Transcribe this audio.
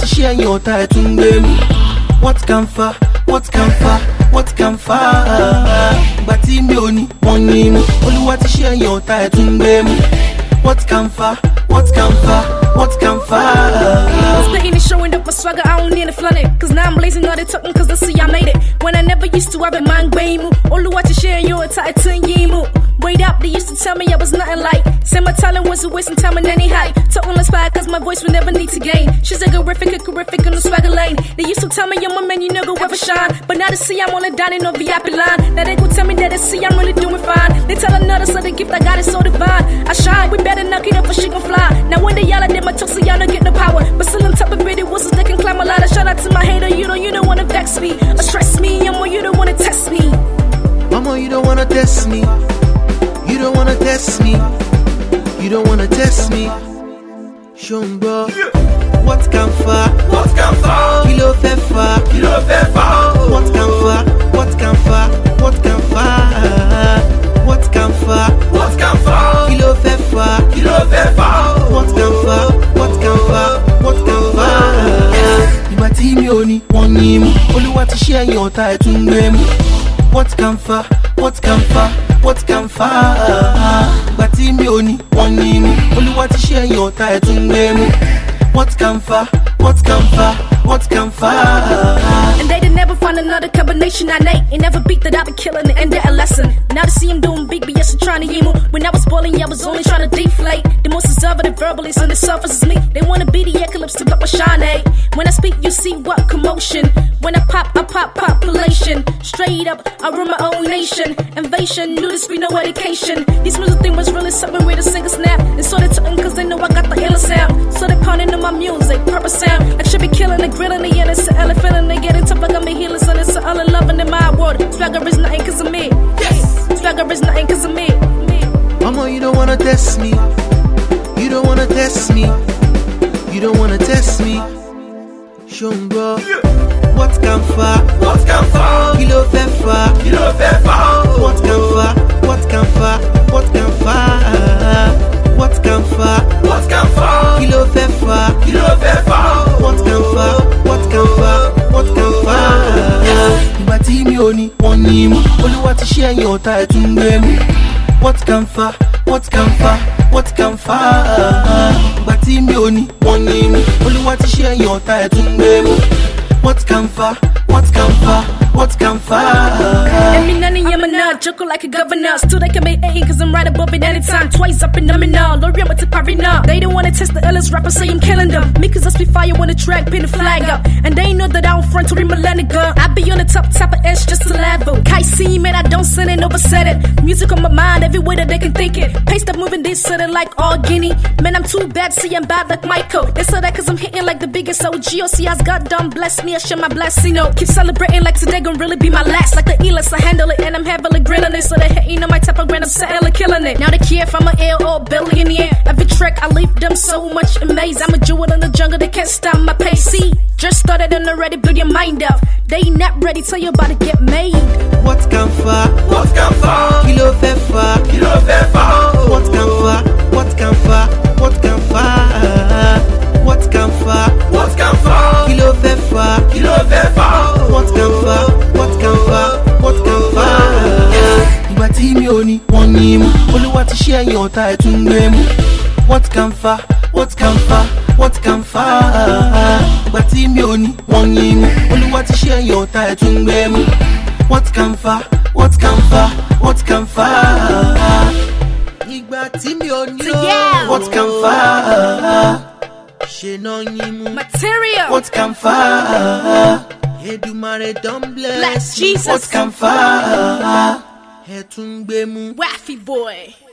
ti ṣe ẹ̀yìn ọ̀tá ẹ̀ tún gbé mú. What can fa, what can fa, what can fa? Ìgbà tí mi ò ní wọ́n ní mú. Olúwa ti ṣe ẹ̀yìn ọ̀tá ẹ̀ tún gbé mú. What can fa, what can fa, what can fa? Spitting and showing up my swagger, I don't need to flaunt it. Cause now I'm blazing all the talking cause I see I made it. When I never used to have it, mind game. Oluwa to share your tight to yimu. Wait up, they used to tell me I was nothing like. Say my talent was a waste of time in any height. Talking less fire cause my voice will never need to gain. She's a horrific in the swagger lane. They used to tell me you're my man, you never ever shine. But now they see I'm on a dining on VIP line. Now they go tell me that they see I'm really doing fine. They tell another so the gift I got is so divine. I shine, we better knock it up for she gon' fly. Now when they yell at them, I talk so y'all don't get no power. But still on top of it, it was they can climb a ladder. Shout out to my hater, you don't wanna vex me or stress me. I'm more, you don't wanna test me. Mama, you don't wanna test me. You don't wanna test me. You don't wanna test me. Shumbo. What can fa? What can fa? Kilo fe fa. Kilo fe fa. What can fa? What can fa? What can fa? What can fa? What can fa? Kilo fe fa. Kilo fe fa. What can fa? What can fa? What can fa? Ìgbà tí mi ò ní wọ́n ní mú. Olúwa ti ṣe ẹ̀yìn ọ̀tá ẹ̀ tún gbé mú. What can fa? What can fa? What can fa? Ìgbà tí mi ò ní wọ́n ní mú. Olúwa ti ṣe ẹ̀yìn ọ̀tá ẹ̀ tún gbé mú. What can fa? What can fa? What can fa? And they did never find another combination I name. Ain't never beat that I been killing it, and that a lesson. Now to see him doing big, but yes, I'm trying to emo. When I was balling, I was only trying to deflate. The most conservative verbalists on the surface is me. They wanna be the eclipse to cut my shine, eh? When I speak, you see what commotion. When I pop population. Straight up, I run my own nation. Invasion, knew this be no education. This music thing was really something where to sing a snap. And so they talking cause they know I got the illest sound. So they pounding on my music, purple sound. I should be killing the grill in the end, it's an elephant and they getting tough like I'm a healer, son. It's all in loving in my world. Swagger is nothing cause of me. Yes. Swagger is nothing cause of me. Mama, you don't wanna test me. You don't wanna test me. You don't wanna test me. Shumbo. What can fa? What can fa? Kilo fe fa. Kilo fe fa. What can fa? What can fa? What can fa? What can fa? What can fa? Kilo fe fa. Kilo fe fa. What can fa? What can fa? What can fa? Ìgbà tí mi ò ní wọ́n ní mú. Olúwa ti ṣe ẹ̀yìn ọ̀tá ẹ̀ tún gbé mú. What can fa? What can fa? What can fa? Ìgbà tí mi ò ní wọ́n ní mú. Olúwa ti ṣe ẹ̀yìn ọ̀tá ẹ̀ tún gbé mú. What can fa? What can fa? What can fa? And me none of them not joking like a governor. Still they can make A cause I'm right above it anytime. Twice up and nominal. L'Oreal with the Parina. They don't wanna test the illest rapper, say I'm killing them. Me cause I spit fire on the track, pin the flag up. And they know that I don't front to read my landing gun. I be on the top of S just to level. Kai see man, I don't send it, overset it. Music on my mind, every way that they can think it. Pace up moving this sudden like all Guinea. Man, I'm too bad, see I'm bad like Michael. They say that cause I'm hitting like the biggest OG. OCI's God done bless me, I share my blessing. Keep celebrating like today gon' really be my last. Like the E-list, I handle it and I'm heavily grilling it. So they hating on my type of brand, I'm selling, killing it. Now they care if I'm an L or billionaire. Every track I leave them so much amazed. I'm a jewel in the jungle, they can't stop my pace. See, just started and already blew your mind up. They not ready, tell you about to get made. What can fa? What can fa? Kilo fe fa. Kilo fe fa. What can fa? What can fa? What can fa? What can fa? What can fa? Kilo fe fa. Kilo fe fa. What can fa? What can fa? What can fa? Ìgbà tí mi ò ní wọ́n ní mú. Olúwa ti ṣe ẹ̀yìn ọ̀tá ẹ̀ tún gbé mú. What can fa? What can fa? What can fa? Ìgbà tí mi ò ní wọ́n ní mú. Olúwa ti ṣe ẹ̀yìn ọ̀tá ẹ̀ tún gbé mú. What can fa? What can fa? What can fa? Ìgbà tí mi ò ní o. What can fa? Ṣé náà yín mú. Material. What can fa? Èdùmàrè don bless. Bless Jesus. What can fa? Ẹ tún gbé mú. Waffy boy.